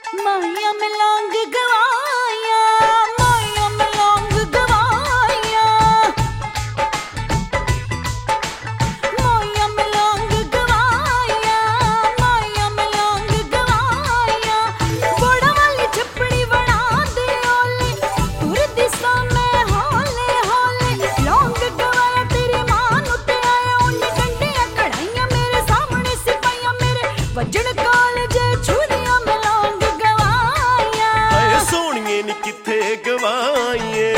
माया में लौंग गवाया, माया में लौंग गवाया, माया में लौंग गवाया, माया में लौंग गवाया। बोड़ा वाली झपड़ी बना दे ओले, तुर दिशा में हौले हौले। लौंग गवाया तेरी मां नू ते आया, उन्हें डंडियां कढ़ाइयां मेरे सामने सिपाहियां मेरे वजन कालजे छुरियां में लौंग गवाया। हाय सोहणिए नी किथे गवाईए,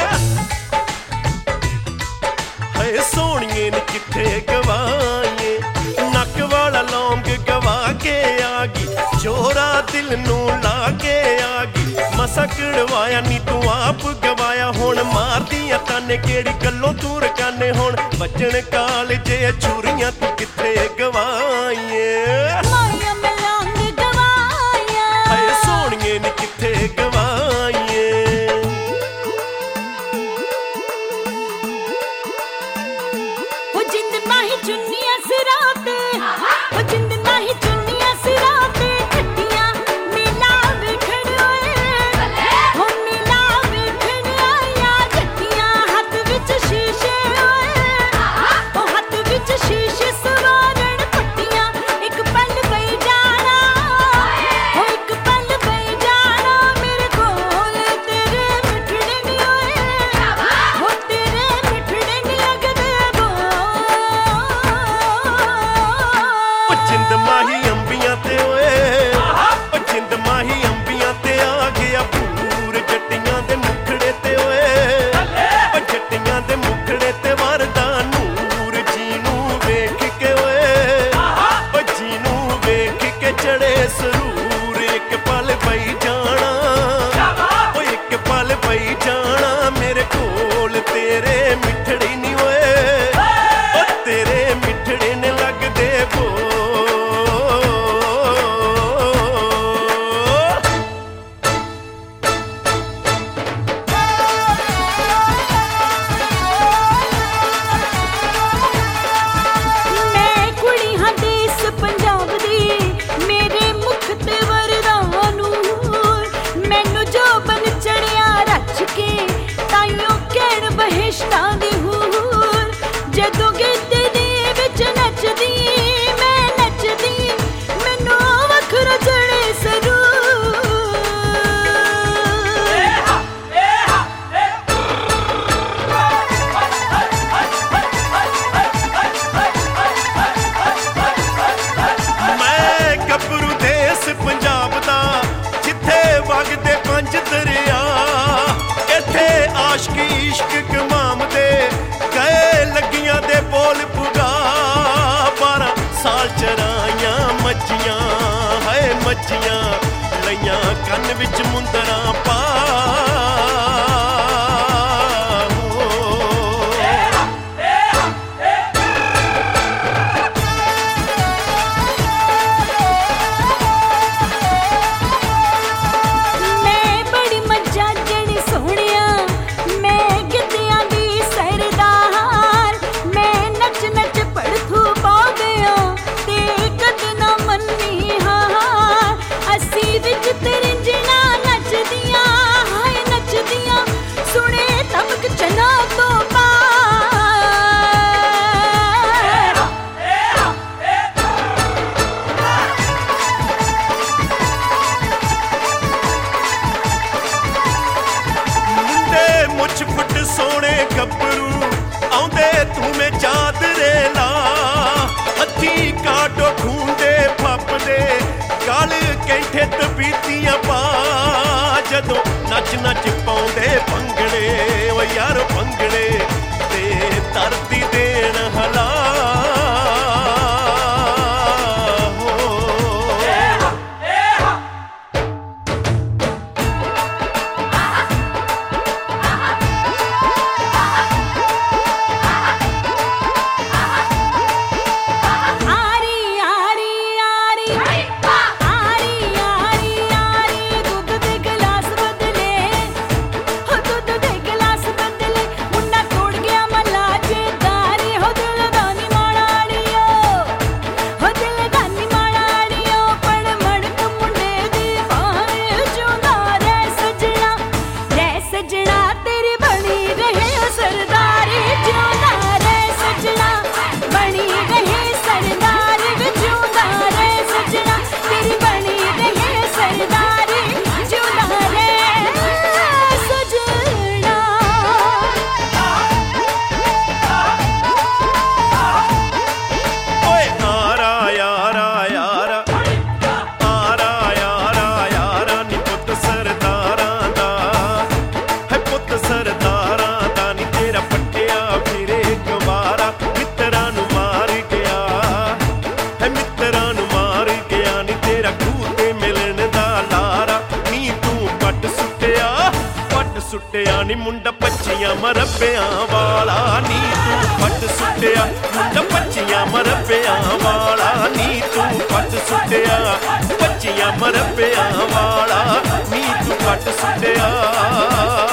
हाय सोहणिए नी किथे गवाईए। नक वाला लौंग गवा के आ गई, चोरा दिल नू ला के आ गई। मसा कड़वाया नी तू आप गवाया, हुण मारदियां ताने केड़ी गल्लों तू रकाने। हुण वजन कालजे छुरियां तू किथे गवाईए। माया में लौंग गवाया, हाय सोहणिए नी किथे गवाईए। ओ जिंद माही चुन्नियां सिरां ते, ओ जिंद माही चुन्नियां सिरां ते। खट्टियां नीला वेखण ओए, ओ नीला वेखण आया। खट्टियां हत्थ विच शीशे ओए, ओ हत्थ विच शीशे सवारण। पट्टियां एक पल पई जाना, ओ एक पल पई जाना। मेरे कोल तेरे मिठड़े नी ओए, ओ तेरे मिठड़े नी लगदे बो। ओ जिंद माही अंबियां ते ओए, ओ जिंद माही अंबियां ते आ गया पूर। जट्टियां दे मुखड़े ते ओए, ओ जट्टियां दे मुखड़े ते वरदा नूर। जीनू वेख के ओए, ओ जीनू वेख के चढ़े सरूर। एक पल पई जाना, ओ एक पल पई जाना। मेरे कोल तेरे मिठड़ी नी ओए, ओ तेरे मिठड़े ने लगदे बो। मैं कुड़ी हां देस पंजाब दी, मेरे मुख ते वरदा नूर। मैनू जो बन चढ़िया रच के, ताइयों कहण बहिश्तां दी हूर। जदों गिद्ध दे विच नचदी, मैं नचदी, मैनू वखरा चढ़े सरूर। मैं ਗੱਭਰੂ ਦੇਸ ਪੰਜਾਬ ਦਾ, ਜਿੱਥੇ ਵਗਦੇ ਪੰਜ ਦਰਿਆ। ਇੱਥੇ ਆਸ਼ਕ ਇਸ਼ਕ ਕਮਾਮ ਦੇ, ਗਏ ਲੱਗੀਆਂ ਦੇ ਬੋਲ ਪੁਗਾ। 12 ਸਾਲ ਚਰਾਈਆਂ ਮੱਝੀਆਂ, ਹਾਏ ਮੱਝੀਆਂ ਲਈਆਂ ਕੰਨ ਵਿੱਚ ਮੁੰਦਰਾਂ ਪਾ। मैं बड़ी मज्जा जणी सोहणिया, मैं गिद्धियां दी सरदार। मैं नच नच पड़थू पा गया, ते कद ना मन्नी हार। अस्सी विच तरिंजना नचदियां, ਲਾਰਾ ਨੀ ਤੂੰ ਪੱਟ ਸੁੱਟਿਆ ਨੀ ਮੁੰਡਾ ਪੱਚੀਆਂ ਮਰੱਬਿਆਂ ਵਾਲਾ ਨੀ ਤੂੰ ਪੱਟ ਸੁੱਟਿਆ ਮੁੰਡਾ ਪੱਚੀਆਂ ਮਰੱਬਿਆਂ ਵਾਲਾ ਨੀ ਤੂੰ ਪੱਟ ਸੁੱਟਿਆ ਪੱਚੀਆਂ ਮਰੱਬਿਆਂ ਵਾਲਾ ਨੀ ਤੂੰ ਪੱਟ ਸੁੱਟਿਆ